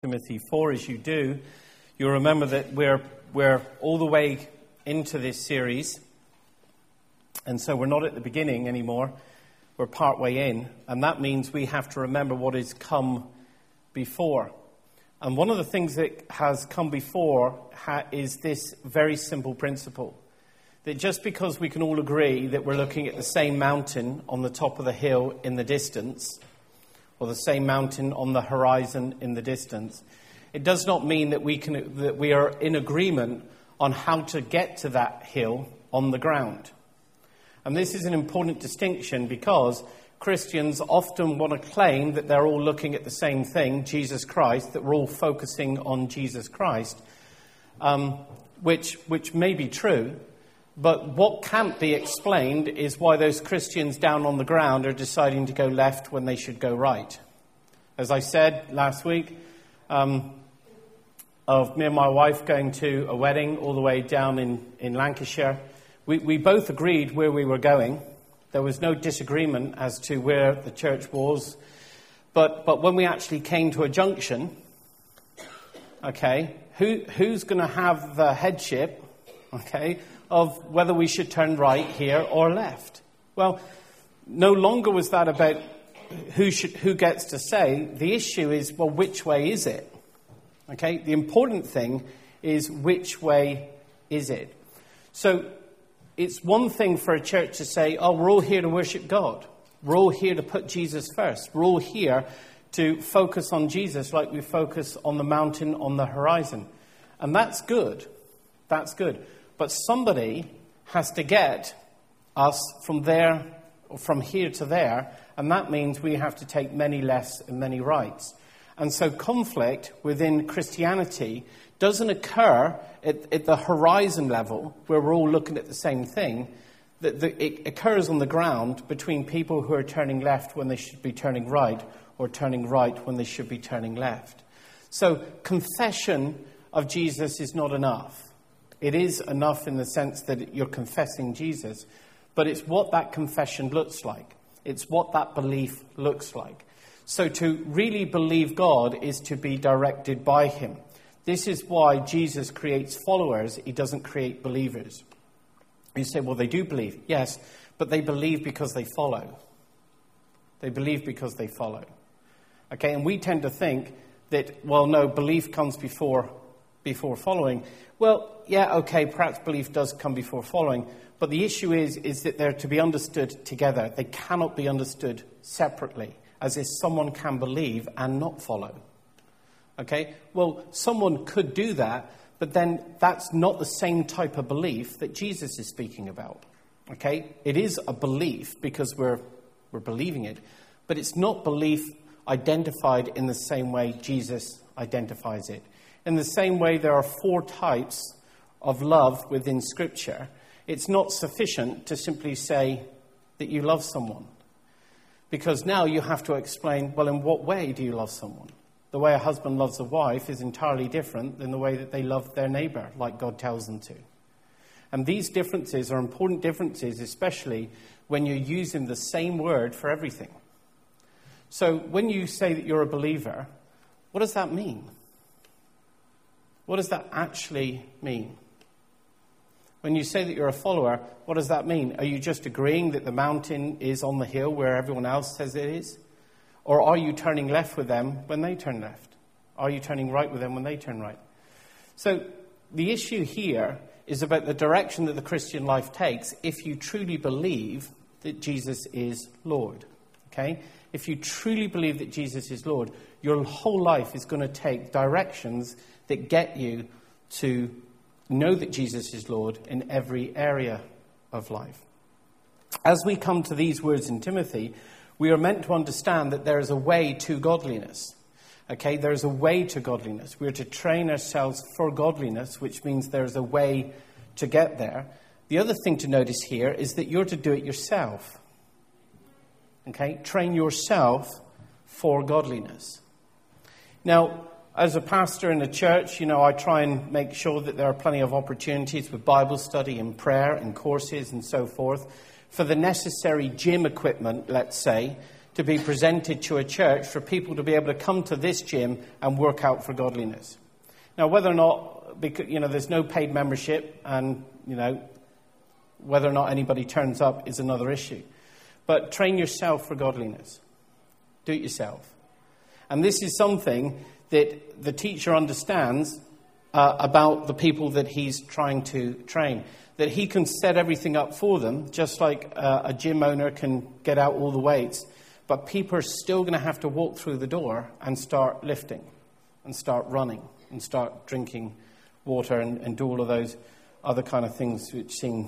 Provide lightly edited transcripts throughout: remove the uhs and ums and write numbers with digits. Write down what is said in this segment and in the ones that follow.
Timothy 4, as you do, you'll remember that we're all the way into this series, and so we're not at the beginning anymore. We're part way in, and that means we have to remember what has come before. And one of the things that has come before is this very simple principle, that just because we can all agree that we're looking at the same mountain on the top of the hill in the distance, or the same mountain on the horizon in the distance, it does not mean that we are in agreement on how to get to that hill on the ground. And this is an important distinction because Christians often want to claim that they're all looking at the same thing, Jesus Christ, that we're all focusing on Jesus Christ, which may be true. But what can't be explained is why those Christians down on the ground are deciding to go left when they should go right. As I said last week, of me and my wife going to a wedding all the way down in Lancashire, we both agreed where we were going. There was no disagreement as to where the church was. But when we actually came to a junction, okay, who's going to have the headship, okay, of whether we should turn right here or left? Well, no longer was that about who gets to say. The issue is, well, which way is it? Okay, the important thing is which way is it? So it's one thing for a church to say, oh, we're all here to worship God. We're all here to put Jesus first. We're all here to focus on Jesus like we focus on the mountain on the horizon. And that's good. That's good. But somebody has to get us from there, or from here to there, and that means we have to take many lefts and many rights. And so conflict within Christianity doesn't occur at the horizon level, where we're all looking at the same thing. It occurs on the ground between people who are turning left when they should be turning right, or turning right when they should be turning left. So confession of Jesus is not enough. It is enough in the sense that you're confessing Jesus, but it's what that confession looks like. It's what that belief looks like. So to really believe God is to be directed by him. This is why Jesus creates followers. He doesn't create believers. You say, well, they do believe. Yes, but they believe because they follow. They believe because they follow. Okay, and we tend to think that, well, no, belief comes before following. Well, yeah, okay, perhaps belief does come before following, but the issue is that they're to be understood together. They cannot be understood separately, as if someone can believe and not follow. Okay, well, someone could do that, but then that's not the same type of belief that Jesus is speaking about. Okay, it is a belief because we're believing it, but it's not belief identified in the same way Jesus identifies it. In the same way, there are 4 types of love within Scripture. It's not sufficient to simply say that you love someone. Because now you have to explain, well, in what way do you love someone? The way a husband loves a wife is entirely different than the way that they love their neighbor, like God tells them to. And these differences are important differences, especially when you're using the same word for everything. So when you say that you're a believer, what does that mean? What does that actually mean? When you say that you're a follower, what does that mean? Are you just agreeing that the mountain is on the hill where everyone else says it is? Or are you turning left with them when they turn left? Are you turning right with them when they turn right? So the issue here is about the direction that the Christian life takes if you truly believe that Jesus is Lord. Okay? If you truly believe that Jesus is Lord, your whole life is going to take directions that get you to know that Jesus is Lord in every area of life. As we come to these words in Timothy, we are meant to understand that there is a way to godliness. Okay, there is a way to godliness. We are to train ourselves for godliness, which means there is a way to get there. The other thing to notice here is that you're to do it yourself. Okay, train yourself for godliness. Now, as a pastor in a church, I try and make sure that there are plenty of opportunities with Bible study and prayer and courses and so forth for the necessary gym equipment, let's say, to to be presented to a church for people to be able to come to this gym and work out for godliness. Now, whether or not, because, there's no paid membership and, whether or not anybody turns up is another issue. But train yourself for godliness. Do it yourself. And this is something that the teacher understands about the people that he's trying to train. That he can set everything up for them, just like a gym owner can get out all the weights. But people are still going to have to walk through the door and start lifting and start running and start drinking water and do all of those other kind of things which seem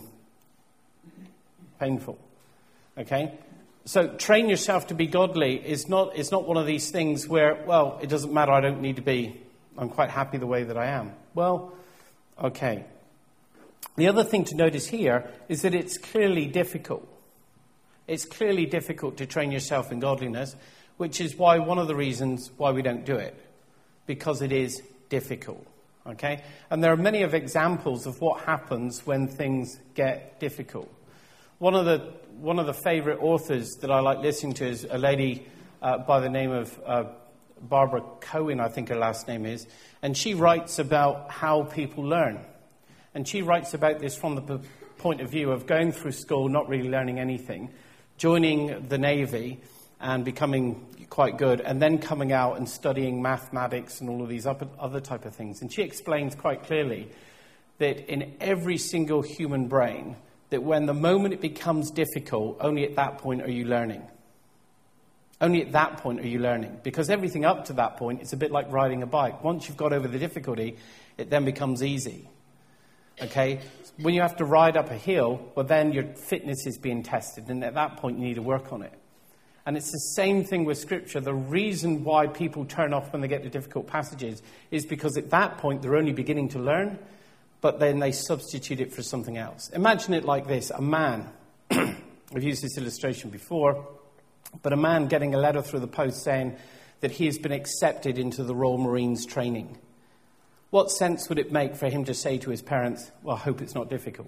painful. Okay? So train yourself to be godly is not one of these things where, well, it doesn't matter, I don't need to be, I'm quite happy the way that I am. Well, okay. The other thing to notice here is that it's clearly difficult. It's clearly difficult to train yourself in godliness, which is why one of the reasons why we don't do it. Because it is difficult. Okay? And there are many of examples of what happens when things get difficult. One of the favourite authors that I like listening to is a lady by the name of Barbara Cohen, I think her last name is. And she writes about how people learn. And she writes about this from the point of view of going through school, not really learning anything, joining the Navy and becoming quite good, and then coming out and studying mathematics and all of these other type of things. And she explains quite clearly that in every single human brain, that when the moment it becomes difficult, only at that point are you learning. Only at that point are you learning. Because everything up to that point is a bit like riding a bike. Once you've got over the difficulty, it then becomes easy. Okay? When you have to ride up a hill, well, then your fitness is being tested. And at that point, you need to work on it. And it's the same thing with Scripture. The reason why people turn off when they get to difficult passages is because at that point, they're only beginning to learn, but then they substitute it for something else. Imagine it like this. A man, I've used this illustration before, but a man getting a letter through the post saying that he has been accepted into the Royal Marines training. What sense would it make for him to say to his parents, well, I hope it's not difficult?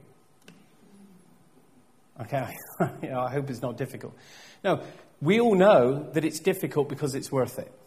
Okay, I hope it's not difficult. No, we all know that it's difficult because it's worth it.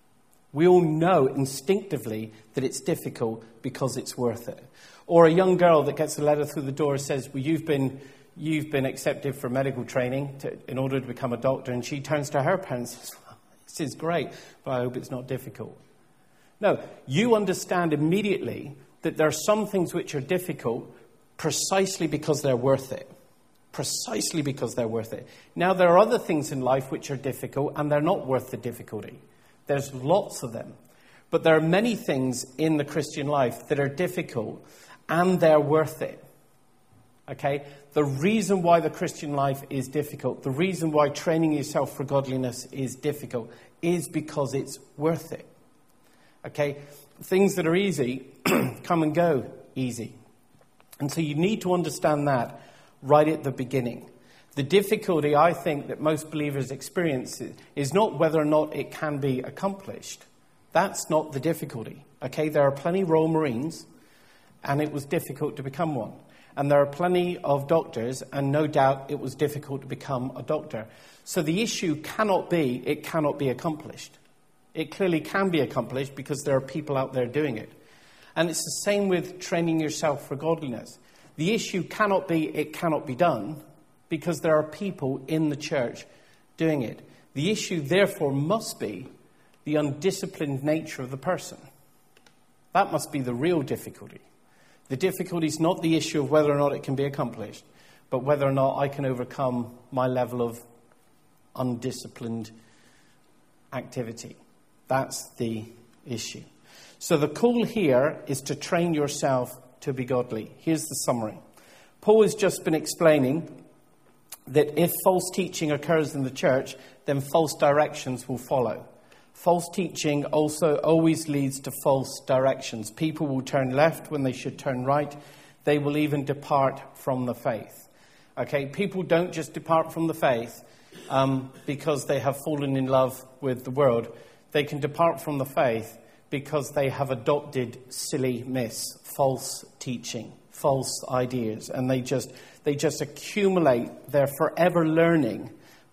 We all know instinctively that it's difficult because it's worth it. Or a young girl that gets a letter through the door says, well, you've been accepted for medical training in order to become a doctor. And she turns to her parents and says, well, this is great, but I hope it's not difficult. No, you understand immediately that there are some things which are difficult precisely because they're worth it. Precisely because they're worth it. Now, there are other things in life which are difficult and they're not worth the difficulty. There's lots of them. But there are many things in the Christian life that are difficult and they're worth it. Okay? The reason why the Christian life is difficult, the reason why training yourself for godliness is difficult, is because it's worth it. Okay? Things that are easy come and go easy. And so you need to understand that right at the beginning. The difficulty, I think, that most believers experience is not whether or not it can be accomplished. That's not the difficulty. Okay? There are plenty of Royal Marines, and it was difficult to become one. And there are plenty of doctors, and no doubt it was difficult to become a doctor. So the issue cannot be, it cannot be accomplished. It clearly can be accomplished because there are people out there doing it. And it's the same with training yourself for godliness. The issue cannot be, it cannot be done, because there are people in the church doing it. The issue, therefore, must be the undisciplined nature of the person. That must be the real difficulty. The difficulty is not the issue of whether or not it can be accomplished, but whether or not I can overcome my level of undisciplined activity. That's the issue. So the call here is to train yourself to be godly. Here's the summary. Paul has just been explaining that if false teaching occurs in the church, then false directions will follow. False teaching also always leads to false directions. People will turn left when they should turn right. They will even depart from the faith. Okay, people don't just depart from the faith because they have fallen in love with the world. They can depart from the faith because they have adopted silly myths, false teaching, false ideas, and they just accumulate their forever learning,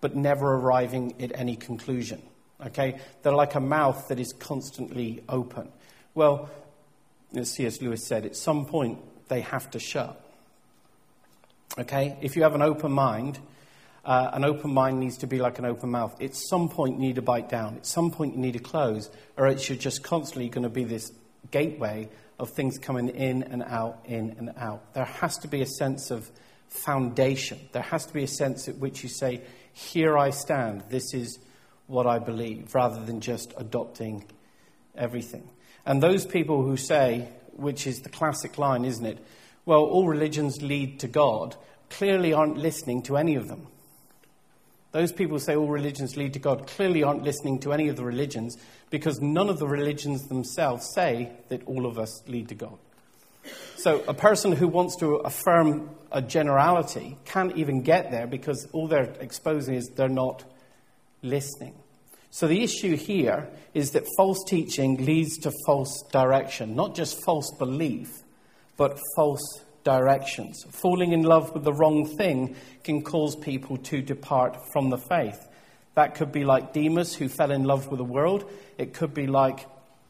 but never arriving at any conclusion. Okay? They're like a mouth that is constantly open. Well, as C.S. Lewis said, at some point they have to shut. Okay? If you have an open mind needs to be like an open mouth. At some point you need to bite down. At some point you need to close, or else you're just constantly going to be this gateway of things coming in and out, in and out. There has to be a sense of foundation. There has to be a sense at which you say, here I stand, this is what I believe, rather than just adopting everything. And those people who say, which is the classic line, isn't it? Well, all religions lead to God, clearly aren't listening to any of them. Those people who say all religions lead to God clearly aren't listening to any of the religions, because none of the religions themselves say that all of us lead to God. So a person who wants to affirm a generality can't even get there, because all they're exposing is they're not listening. So the issue here is that false teaching leads to false direction, not just false belief, but false directions. Falling in love with the wrong thing can cause people to depart from the faith. That could be like Demas, who fell in love with the world. It could be like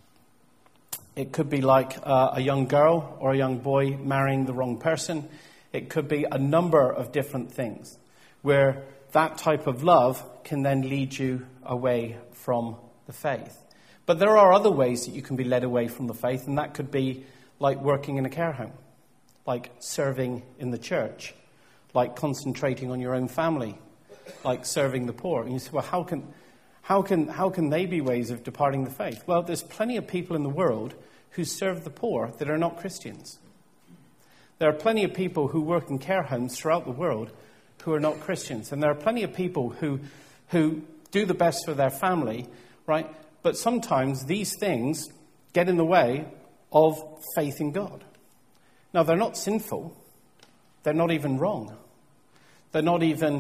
a young girl or a young boy marrying the wrong person. It could be a number of different things where that type of love can then lead you away from the faith. But there are other ways that you can be led away from the faith, and that could be like working in a care home, like serving in the church, like concentrating on your own family, like serving the poor. And you say, well, how can they be ways of departing the faith? Well, there's plenty of people in the world who serve the poor that are not Christians. There are plenty of people who work in care homes throughout the world who are not Christians. And there are plenty of people who do the best for their family, right? But sometimes these things get in the way of faith in God. Now, they're not sinful. They're not even wrong. They're not even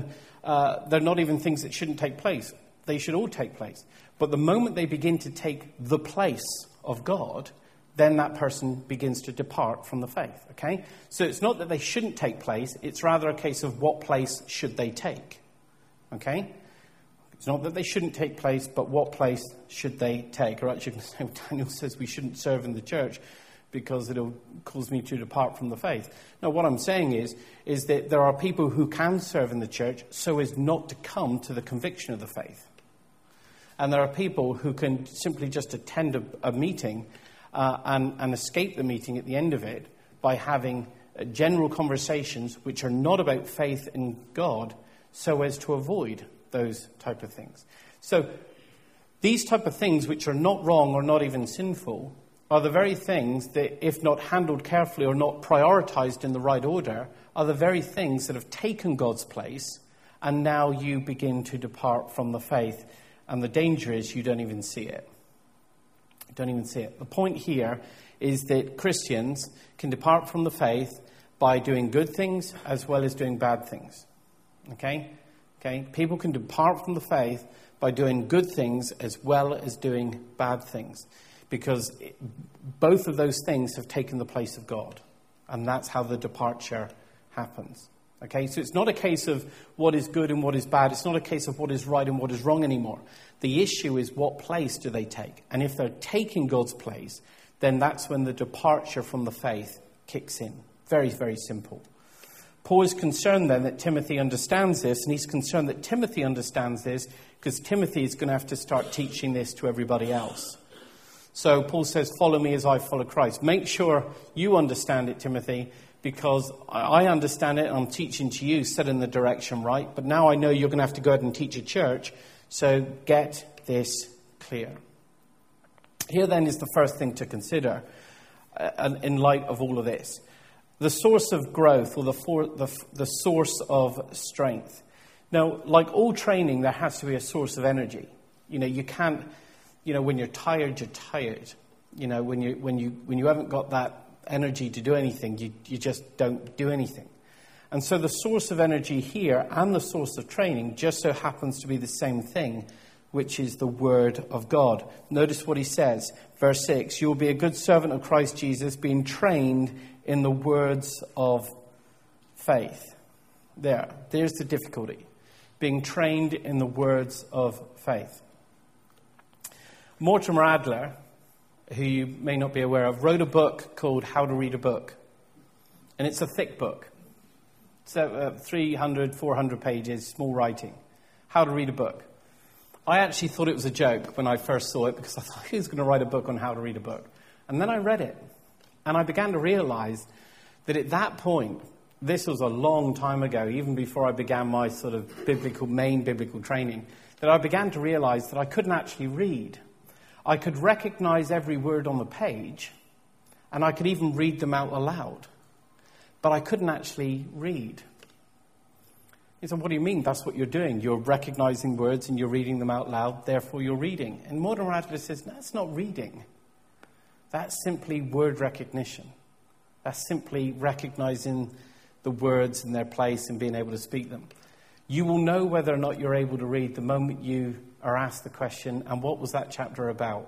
things that shouldn't take place. They should all take place. But the moment they begin to take the place of God, then that person begins to depart from the faith, okay? So it's not that they shouldn't take place, it's rather a case of what place should they take, okay? It's not that they shouldn't take place, but what place should they take? Or actually, Daniel says we shouldn't serve in the church because it'll cause me to depart from the faith. No, what I'm saying is that there are people who can serve in the church so as not to come to the conviction of the faith. And there are people who can simply just attend a meeting and escape the meeting at the end of it by having general conversations which are not about faith in God, so as to avoid those type of things. So these type of things which are not wrong or not even sinful are the very things that, if not handled carefully or not prioritized in the right order, are the very things that have taken God's place, and now you begin to depart from the faith. And the danger is you don't even see it. You don't even see it. The point here is that Christians can depart from the faith by doing good things as well as doing bad things. Okay? People can depart from the faith by doing good things as well as doing bad things, because both of those things have taken the place of God. And that's how the departure happens. Okay, so it's not a case of what is good and what is bad. It's not a case of what is right and what is wrong anymore. The issue is, what place do they take? And if they're taking God's place, then that's when the departure from the faith kicks in. Very, very simple. Paul is concerned then that Timothy understands this, and he's concerned that Timothy understands this, because Timothy is going to have to start teaching this to everybody else. So Paul says, follow me as I follow Christ. Make sure you understand it, Timothy, because I understand it and I'm teaching to you, setting the direction right. But now I know you're going to have to go ahead and teach a church. So get this clear. Here then is the first thing to consider in light of all of this. The source of growth, or the source of strength. Now, like all training, there has to be a source of energy. You can't, when you're tired, you're tired. When you haven't got that energy to do anything, you just don't do anything. And so the source of energy here and the source of training just so happens to be the same thing, which is the Word of God. Notice what he says, verse 6, you will be a good servant of Christ Jesus, being trained in the words of faith. There's the difficulty. being trained in the words of faith. Mortimer Adler, who you may not be aware of, wrote a book called How to Read a Book. And it's a thick book. It's 300, 400 pages, small writing. How to read a book. I actually thought it was a joke when I first saw it, because I thought, who's going to write a book on how to read a book? And then I read it. And I began to realize that at that point, this was a long time ago, even before I began my sort of main biblical training, that I began to realize that I couldn't actually read. I could recognize every word on the page, and I could even read them out aloud. But I couldn't actually read. He said, what do you mean? That's what you're doing. You're recognizing words and you're reading them out loud, therefore you're reading. And Mortimer Adler says, no, that's not reading. That's simply word recognition. That's simply recognizing the words in their place and being able to speak them. You will know whether or not you're able to read the moment you are asked the question, and what was that chapter about?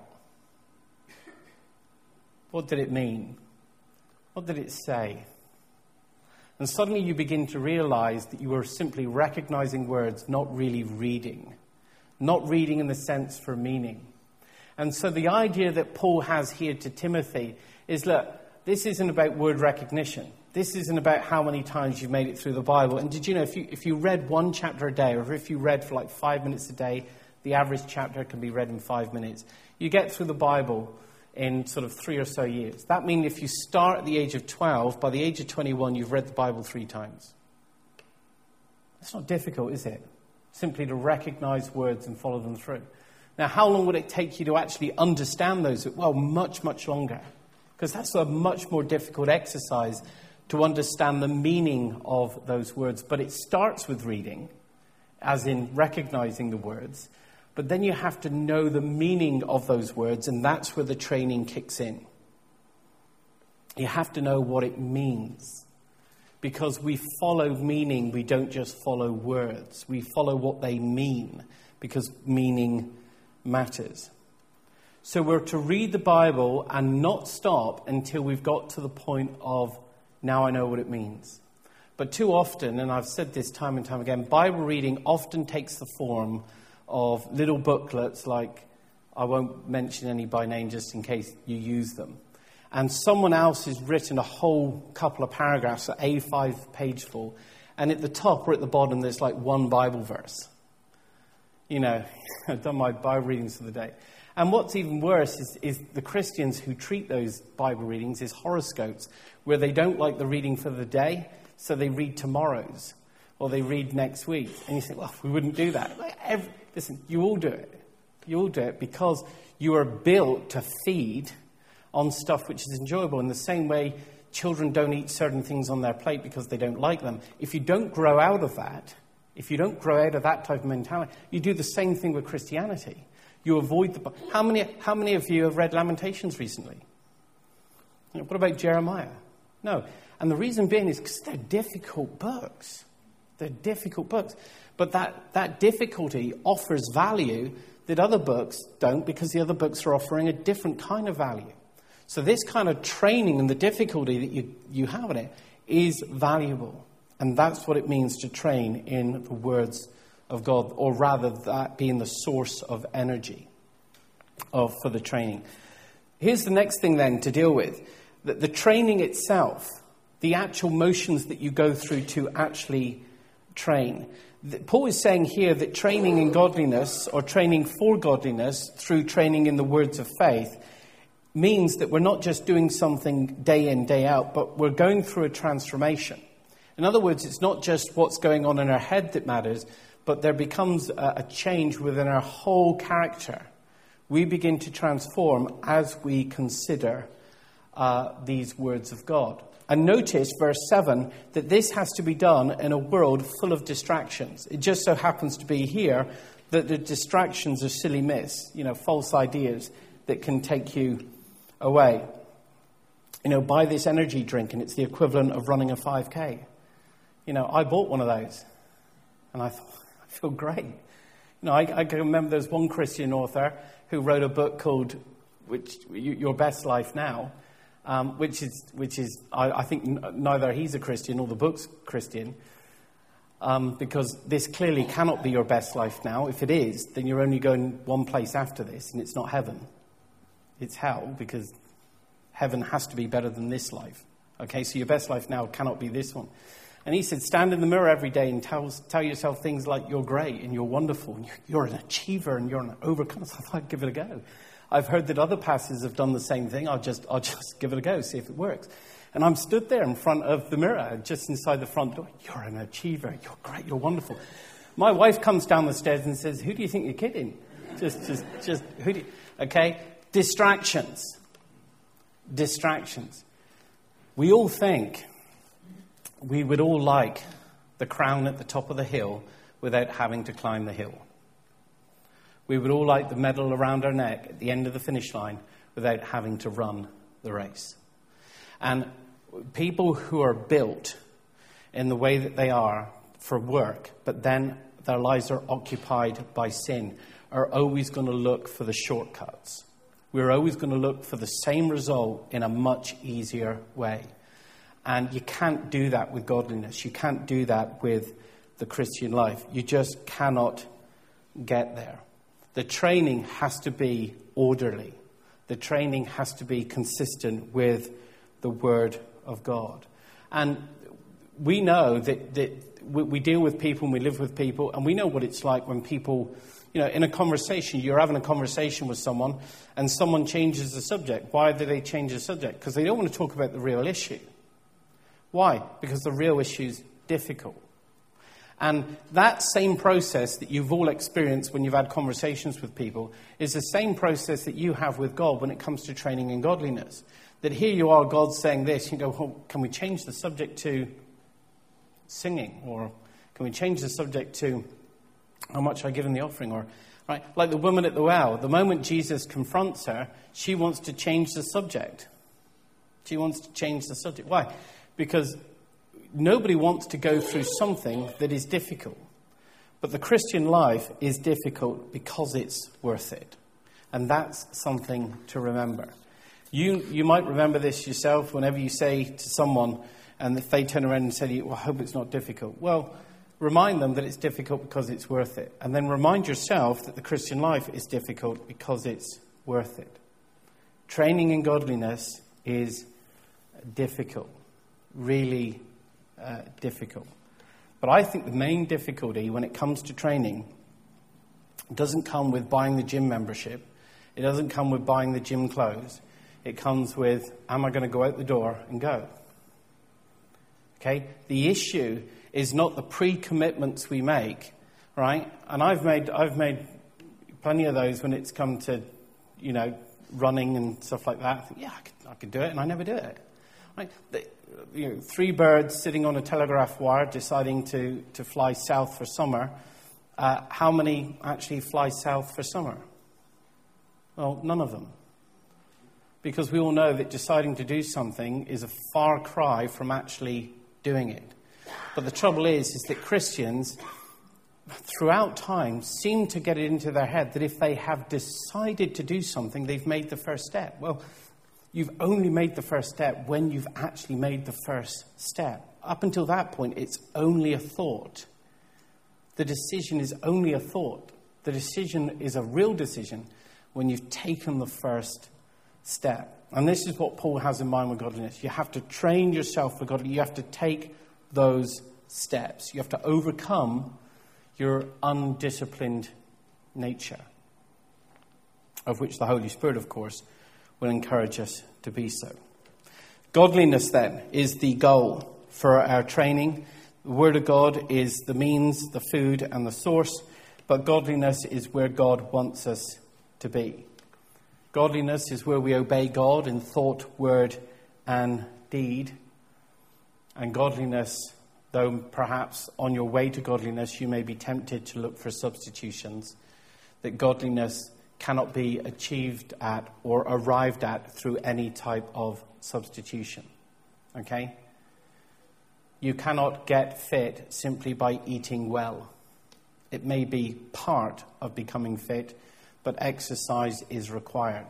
What did it mean? What did it say? And suddenly you begin to realize that you are simply recognizing words, not really reading. Not reading in the sense for meaning. And so the idea that Paul has here to Timothy is, look, this isn't about word recognition. This isn't about how many times you've made it through the Bible. And did you know, if you read one chapter a day, or if you read for like 5 minutes a day, the average chapter can be read in 5 minutes. You get through the Bible in sort of 3 or so years. That means if you start at the age of 12, by the age of 21, you've read the Bible 3 times. That's not difficult, is it? Simply to recognize words and follow them through. Now, how long would it take you to actually understand those? Well, much, much longer. Because that's a much more difficult exercise to understand the meaning of those words. But it starts with reading, as in recognizing the words. But then you have to know the meaning of those words, and that's where the training kicks in. You have to know what it means. Because we follow meaning, we don't just follow words. We follow what they mean, because meaning matters. So we're to read the Bible and not stop until we've got to the point of, now I know what it means. But too often, and I've said this time and time again, Bible reading often takes the form of little booklets like, I won't mention any by name just in case you use them. And someone else has written a whole couple of paragraphs, an A5 page full, and at the top or at the bottom there's like one Bible verse. You know, I've done my Bible readings for the day. And what's even worse is the Christians who treat those Bible readings as horoscopes, where they don't like the reading for the day, so they read tomorrow's, or they read next week. And you think, well, we wouldn't do that. Listen, you all do it. You all do it because you are built to feed on stuff which is enjoyable. In the same way, children don't eat certain things on their plate because they don't like them. If you don't grow out of that, if you don't grow out of that type of mentality, you do the same thing with Christianity. You avoid the... How many of you have read Lamentations recently? You know, what about Jeremiah? No. And the reason being is because they're difficult books. They're difficult books. But that difficulty offers value that other books don't, because the other books are offering a different kind of value. So this kind of training and the difficulty that you have in it is valuable. And that's what it means to train in the words of God, or rather that being the source of energy for the training. Here's the next thing then to deal with. That the training itself, the actual motions that you go through to actually train. Paul is saying here that training in godliness, or training for godliness through training in the words of faith, means that we're not just doing something day in, day out, but we're going through a transformation. In other words, it's not just what's going on in our head that matters, but there becomes a change within our whole character. We begin to transform as we consider these words of God. And notice, verse 7, that this has to be done in a world full of distractions. It just so happens to be here that the distractions are silly myths, false ideas that can take you away. Buy this energy drink and it's the equivalent of running a 5K. I bought one of those and I thought, I feel great. I can remember there's one Christian author who wrote a book called Your Best Life Now, which is I think neither he's a Christian or the book's Christian. because this clearly cannot be your best life now. If it is, then you're only going one place after this, and it's not heaven. It's hell, because heaven has to be better than this life. Okay, so your best life now cannot be this one. And he said, stand in the mirror every day and tell yourself things like you're great and you're wonderful and you're an achiever and you're an overcomer. So I thought, give it a go. I've heard that other pastors have done the same thing. I'll just give it a go, see if it works. And I'm stood there in front of the mirror, just inside the front door. You're an achiever. You're great. You're wonderful. My wife comes down the stairs and says, who do you think you're kidding? Just who do you... Okay? Distractions. We all think we would all like the crown at the top of the hill without having to climb the hill. We would all like the medal around our neck at the end of the finish line without having to run the race. And people who are built in the way that they are for work, but then their lives are occupied by sin, are always going to look for the shortcuts. We're always going to look for the same result in a much easier way. And you can't do that with godliness. You can't do that with the Christian life. You just cannot get there. The training has to be orderly. The training has to be consistent with the Word of God. And we know that we deal with people and we live with people, and we know what it's like when people, in a conversation, you're having a conversation with someone and someone changes the subject. Why do they change the subject? Because they don't want to talk about the real issue. Why? Because the real issue is difficult. And that same process that you've all experienced when you've had conversations with people is the same process that you have with God when it comes to training in godliness. That here you are, God's saying this, you go, well, can we change the subject to singing? Or can we change the subject to how much I give in the offering? Or, right, like the woman at the well, the moment Jesus confronts her, she wants to change the subject. She wants to change the subject. Why? Because nobody wants to go through something that is difficult. But the Christian life is difficult because it's worth it. And that's something to remember. You might remember this yourself whenever you say to someone, and if they turn around and say to you, well, I hope it's not difficult. Well, remind them that it's difficult because it's worth it. And then remind yourself that the Christian life is difficult because it's worth it. Training in godliness is difficult. Really difficult. But I think the main difficulty when it comes to training doesn't come with buying the gym membership. It doesn't come with buying the gym clothes. It comes with, am I going to go out the door and go? Okay? The issue is not the pre-commitments we make, right? And I've made plenty of those when it's come to, running and stuff like that. I think, yeah, I could do it, and I never do it. Right? Three birds sitting on a telegraph wire deciding to fly south for summer. How many actually fly south for summer? Well, none of them. Because we all know that deciding to do something is a far cry from actually doing it. But the trouble is that Christians, throughout time, seem to get it into their head that if they have decided to do something, they've made the first step. Well, you've only made the first step when you've actually made the first step. Up until that point, it's only a thought. The decision is only a thought. The decision is a real decision when you've taken the first step. And this is what Paul has in mind with godliness. You have to train yourself for godliness. You have to take those steps. You have to overcome your undisciplined nature, of which the Holy Spirit, of course, will encourage us to be so. Godliness, then, is the goal for our training. The Word of God is the means, the food, and the source, but godliness is where God wants us to be. Godliness is where we obey God in thought, word, and deed. And godliness, though perhaps on your way to godliness you may be tempted to look for substitutions, that godliness cannot be achieved at or arrived at through any type of substitution. Okay? You cannot get fit simply by eating well. It may be part of becoming fit, but exercise is required.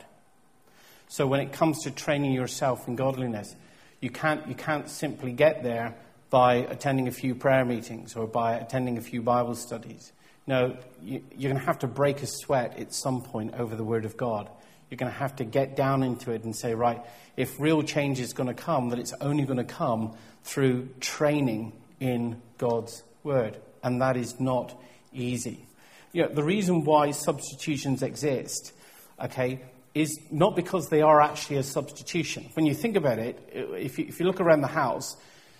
So when it comes to training yourself in godliness, you can't simply get there by attending a few prayer meetings or by attending a few Bible studies. No, you're going to have to break a sweat at some point over the Word of God. You're going to have to get down into it and say, right, if real change is going to come, that it's only going to come through training in God's Word. And that is not easy. The reason why substitutions exist, okay, is not because they are actually a substitution. When you think about it, if you look around the house,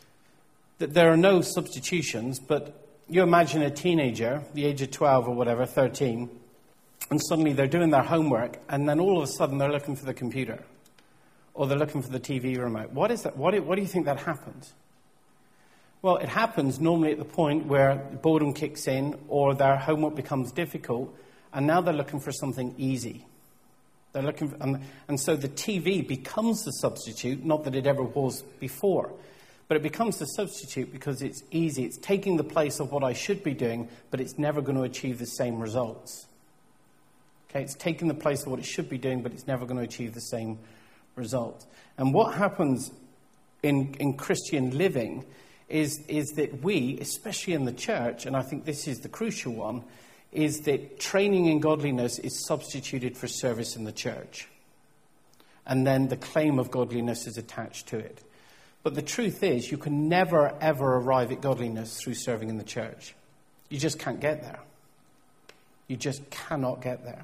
that there are no substitutions, but you imagine a teenager, the age of 12 or whatever, 13, and suddenly they're doing their homework, and then all of a sudden they're looking for the computer, or they're looking for the TV remote. What is that? What do you think that happens? Well, it happens normally at the point where boredom kicks in, or their homework becomes difficult, and now they're looking for something easy. They're looking for, and so the TV becomes the substitute, not that it ever was before. But it becomes the substitute because it's easy. It's taking the place of what I should be doing, but it's never going to achieve the same results. Okay, it's taking the place of what it should be doing, but it's never going to achieve the same results. And what happens in Christian living is that we, especially in the church, and I think this is the crucial one, is that training in godliness is substituted for service in the church. And then the claim of godliness is attached to it. But the truth is, you can never, ever arrive at godliness through serving in the church. You just can't get there. You just cannot get there.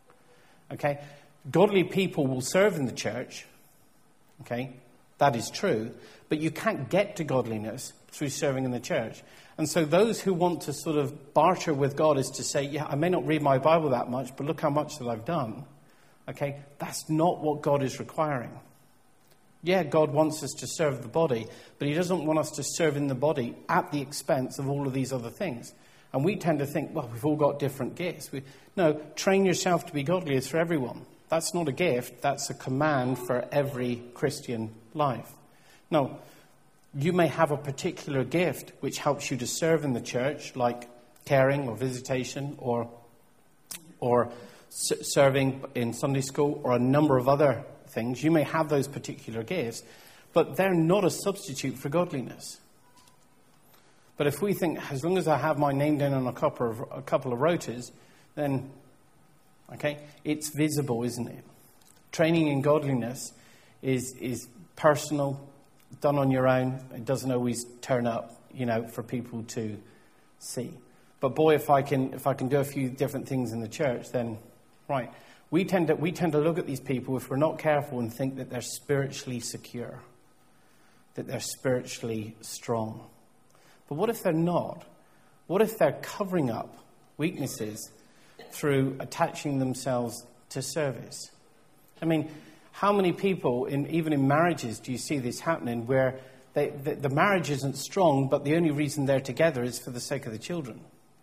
Okay? Godly people will serve in the church. Okay? That is true. But you can't get to godliness through serving in the church. And so those who want to sort of barter with God is to say, yeah, I may not read my Bible that much, but look how much that I've done. Okay? That's not what God is requiring. Yeah, God wants us to serve the body, but he doesn't want us to serve in the body at the expense of all of these other things. And we tend to think, well, we've all got different gifts. No, train yourself to be godly is for everyone. That's not a gift. That's a command for every Christian life. Now, you may have a particular gift which helps you to serve in the church, like caring or visitation or serving in Sunday school or a number of other things. You may have those particular gifts, but they're not a substitute for godliness. But if we think, as long as I have my name down on a couple of rotas, then, okay, it's visible, isn't it? Training in godliness is personal, done on your own. It doesn't always turn up, for people to see. But boy, if I can do a few different things in the church, then, right. We tend to look at these people, if we're not careful, and think that they're spiritually secure, that they're spiritually strong. But what if they're not? What if they're covering up weaknesses through attaching themselves to service? I mean, how many people, even in marriages, do you see this happening where the marriage isn't strong, but the only reason they're together is for the sake of the children?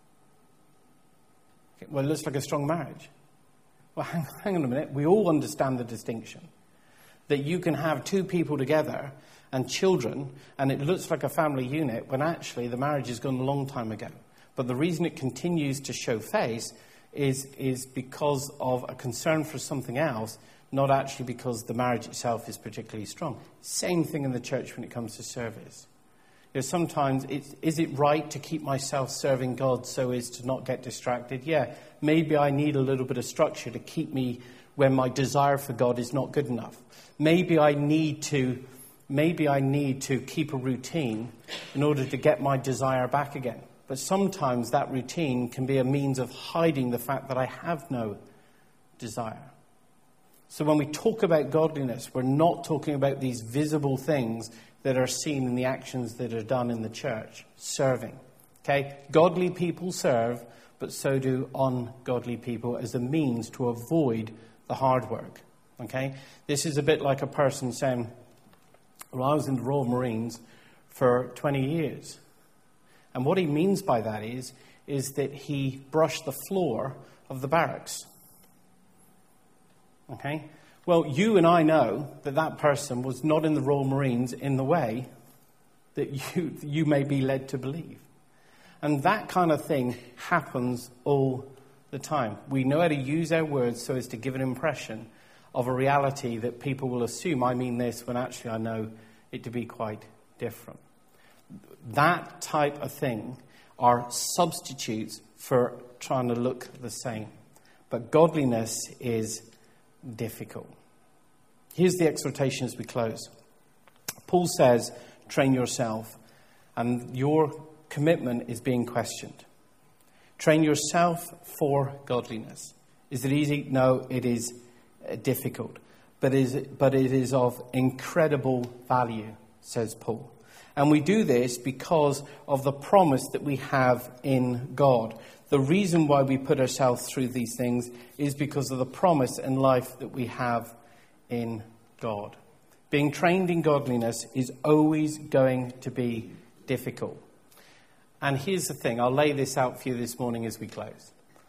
Well, it looks like a strong marriage. Well, hang on a minute. We all understand the distinction that you can have two people together and children, and it looks like a family unit, when actually the marriage has gone a long time ago. But the reason it continues to show face is because of a concern for something else, not actually because the marriage itself is particularly strong. Same thing in the church when it comes to service. Sometimes, is it right to keep myself serving God so as to not get distracted? Yeah, maybe I need a little bit of structure to keep me when my desire for God is not good enough. Maybe I need to keep a routine in order to get my desire back again. But sometimes that routine can be a means of hiding the fact that I have no desire. So when we talk about godliness, we're not talking about these visible things that are seen in the actions that are done in the church. Serving. Okay? Godly people serve, but so do ungodly people as a means to avoid the hard work. Okay? This is a bit like a person saying, well, I was in the Royal Marines for 20 years. And what he means by that is that he brushed the floor of the barracks. Okay? Well, you and I know that person was not in the Royal Marines in the way that you may be led to believe. And that kind of thing happens all the time. We know how to use our words so as to give an impression of a reality that people will assume I mean this when actually I know it to be quite different. that type of thing are substitutes for trying to look the same. But godliness is difficult. Here's the exhortation as we close. Paul says, train yourself, and your commitment is being questioned. Train yourself for godliness. Is it easy? No, it is difficult. But it is of incredible value, says Paul. And we do this because of the promise that we have in God. The reason why we put ourselves through these things is because of the promise and life that we have in God. Being trained in godliness is always going to be difficult. And here's the thing, I'll lay this out for you this morning as we close.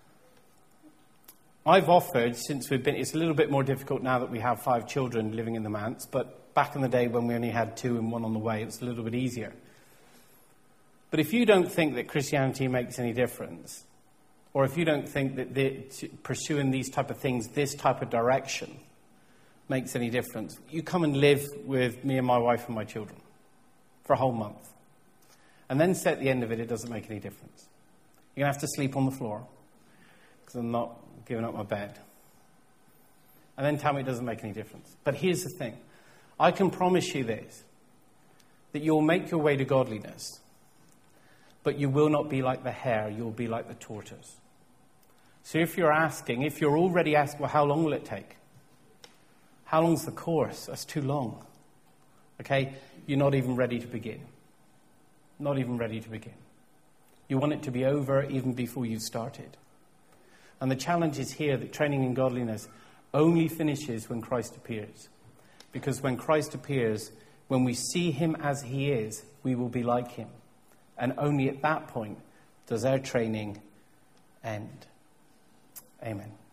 I've offered, since it's a little bit more difficult now that we have 5 children living in the manse, but back in the day when we only had 2 and 1 on the way, it's a little bit easier. But if you don't think that Christianity makes any difference, or if you don't think that pursuing these type of things, this type of direction, makes any difference, you come and live with me and my wife and my children for a whole month. And then say at the end of it, it doesn't make any difference. You're going to have to sleep on the floor because I'm not giving up my bed. And then tell me it doesn't make any difference. But here's the thing. I can promise you this, that you'll make your way to godliness, but you will not be like the hare, you'll be like the tortoise. So if you're already asking, well, how long will it take? How long's the course? That's too long. Okay? You're not even ready to begin. Not even ready to begin. You want it to be over even before you started. And the challenge is here that training in godliness only finishes when Christ appears. Because when Christ appears, when we see him as he is, we will be like him. And only at that point does our training end. Amen.